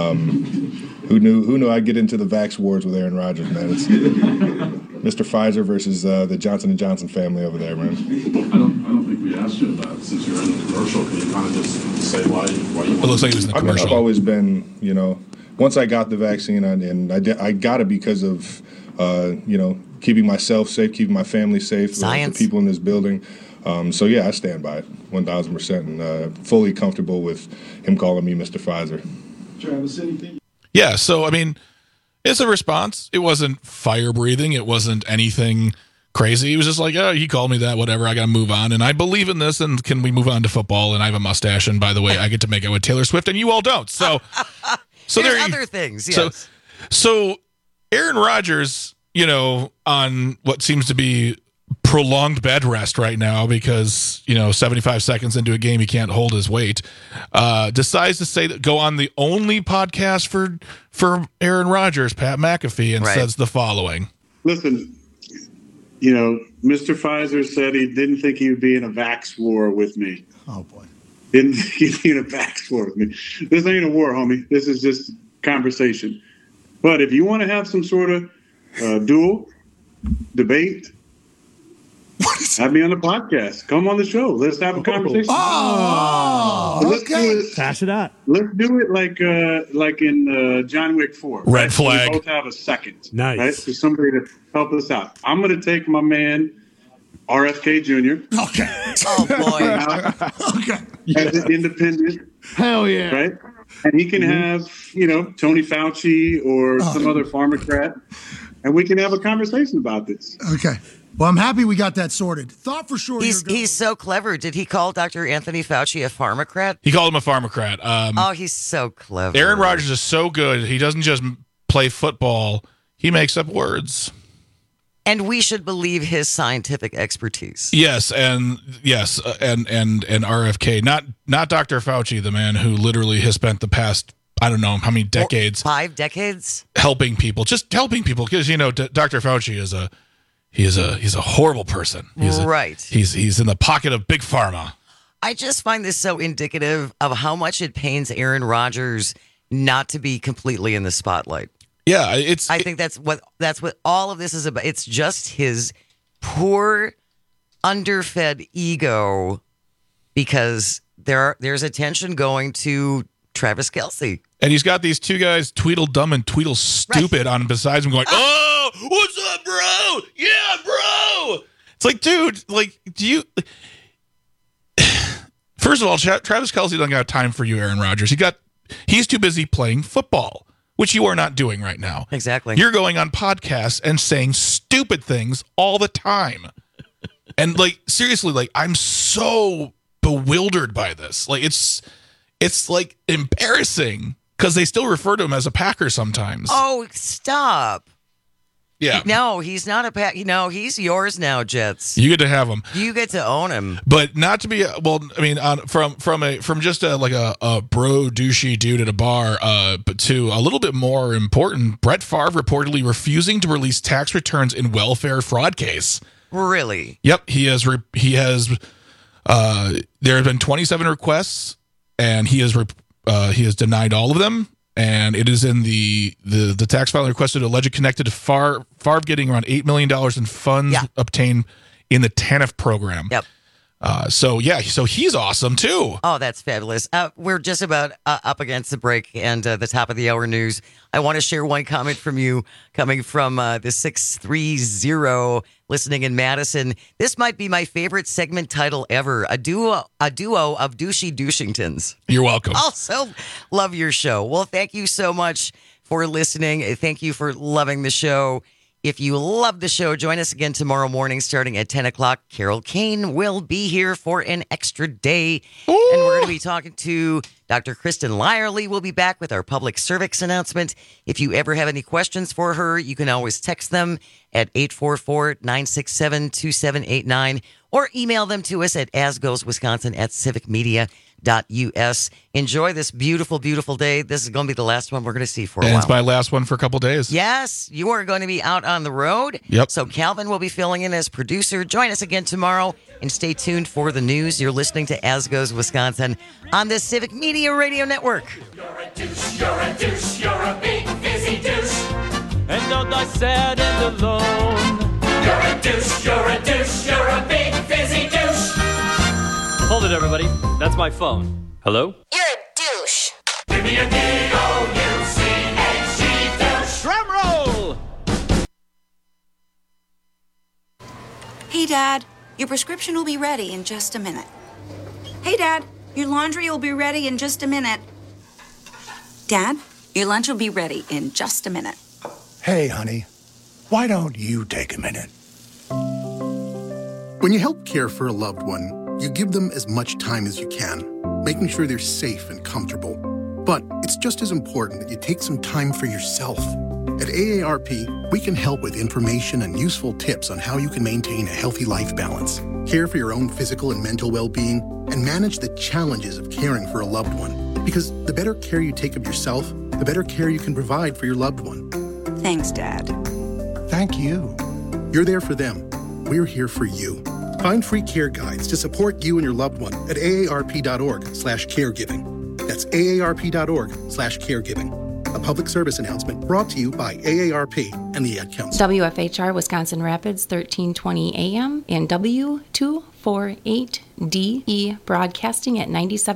Who knew I'd get into the vax wars with Aaron Rodgers, man? It's Mr. Pfizer versus the Johnson & Johnson family over there, man. I don't think we asked you that. Since you're in the commercial, can you kind of just say why you... It looks like he was in the commercial. I've always been, once I got the vaccine, I got it because of, keeping myself safe, keeping my family safe, the people in this building. I stand by it 1,000% and fully comfortable with him calling me Mr. Pfizer. Travis, anything? Yeah, so, I mean, it's a response. It wasn't fire-breathing. It wasn't anything crazy. He was just like, oh, he called me that, whatever. I got to move on. And I believe in this, and can we move on to football? And I have a mustache, and by the way, I get to make it with Taylor Swift, and you all don't. So there's other things, yes. So Aaron Rodgers, on what seems to be prolonged bed rest right now because 75 seconds into a game he can't hold his weight, decides to go on the only podcast for Aaron Rodgers, Pat McAfee, and says the following. Listen, Mr. Pfizer said he didn't think he would be in a vax war with me. Oh boy. Didn't think he'd be in a vax war with me. This ain't a war, homie. This is just conversation. But if you want to have some sort of duel debate, have me on the podcast. Come on the show. Let's have a conversation. Okay. Pass it out. Let's do it like in John Wick 4. Red flag. We both have a second. Nice. Right? For somebody to help us out. I'm going to take my man, RFK Jr. Okay. Oh, boy. Okay. As an independent. Hell yeah. Right? And he can have, Tony Fauci or some other pharmacrat. And we can have a conversation about this. Okay. Well, I'm happy we got that sorted. Thought for sure he's so clever. Did he call Dr. Anthony Fauci a pharmacrat? He called him a pharmacrat. He's so clever. Aaron Rodgers is so good. He doesn't just play football. He makes up words. And we should believe his scientific expertise. Yes, and RFK, not Dr. Fauci, the man who literally has spent the past, I don't know how many decades, 5 decades, helping people because Dr. Fauci he's a horrible person. He's in the pocket of big pharma. I just find this so indicative of how much it pains Aaron Rodgers not to be completely in the spotlight. Yeah, I think that's what all of this is about. It's just his poor, underfed ego, because there's attention going to Travis Kelce. And he's got these two guys, Tweedledum and Tweedlestupid, on besides him going, oh, what's up, bro? Yeah, bro. It's like, dude, do you... First of all, Travis Kelce doesn't got time for you, Aaron Rodgers. He's too busy playing football, which you are not doing right now. Exactly. You're going on podcasts and saying stupid things all the time. And seriously, I'm so bewildered by this. It's embarrassing because they still refer to him as a Packer sometimes. Oh, stop. Yeah. No, he's not a Packer. No, he's yours now, Jets. You get to have him. You get to own him. But not to be, from just a bro douchey dude at a bar, but to a little bit more important, Brett Favre reportedly refusing to release tax returns in welfare fraud case. Really? Yep. He has, there have been 27 requests, and he has denied all of them. And it is in the tax filing requested alleged connected to Favre getting around $8 million in funds obtained in the TANF program. Yep. So he's awesome too. Oh, that's fabulous. We're just about up against the break and the top of the hour news. I want to share one comment from you coming from the 630 listening in Madison. This might be my favorite segment title ever. A duo of douchey douchingtons. You're welcome. Also love your show. Well, thank you so much for listening. Thank you for loving the show. If you love the show, join us again tomorrow morning starting at 10 o'clock. Carol Kane will be here for an extra day. Ooh. And we're going to be talking to Dr. Kristen Lyerly. We'll be back with our public cervix announcement. If you ever have any questions for her, you can always text them at 844-967-2789 or email them to us at asgoeswisconsin@civicmedia.us. Enjoy this beautiful, beautiful day. This is going to be the last one we're going to see for a while. It's my last one for a couple days. Yes, you are going to be out on the road. Yep. So Calvin will be filling in as producer. Join us again tomorrow and stay tuned for the news. You're listening to As Goes Wisconsin on the Civic Media Radio Network. You're a douche, you're a douche, you're a big fizzy douche. And don't die sad and alone. You're a douche, you're a douche, you're a big fizzy douche. Hold it, everybody. That's my phone. Hello? You're a douche. Give me a D-O-U-C-H-E douche. Drum roll! Hey, Dad. Your prescription will be ready in just a minute. Hey, Dad. Your laundry will be ready in just a minute. Dad, Your lunch will be ready in just a minute. Hey, honey, why don't you take a minute? When you help care for a loved one, you give them as much time as you can, making sure they're safe and comfortable. But it's just as important that you take some time for yourself. At AARP, we can help with information and useful tips on how you can maintain a healthy life balance, care for your own physical and mental well-being, and manage the challenges of caring for a loved one. Because the better care you take of yourself, the better care you can provide for your loved one. Thanks, Dad. Thank you. You're there for them. We're here for you. Find free care guides to support you and your loved one at aarp.org/caregiving. That's aarp.org/caregiving. A public service announcement brought to you by AARP and the Ad Council. WFHR Wisconsin Rapids, 1320 AM and W248DE broadcasting at 97.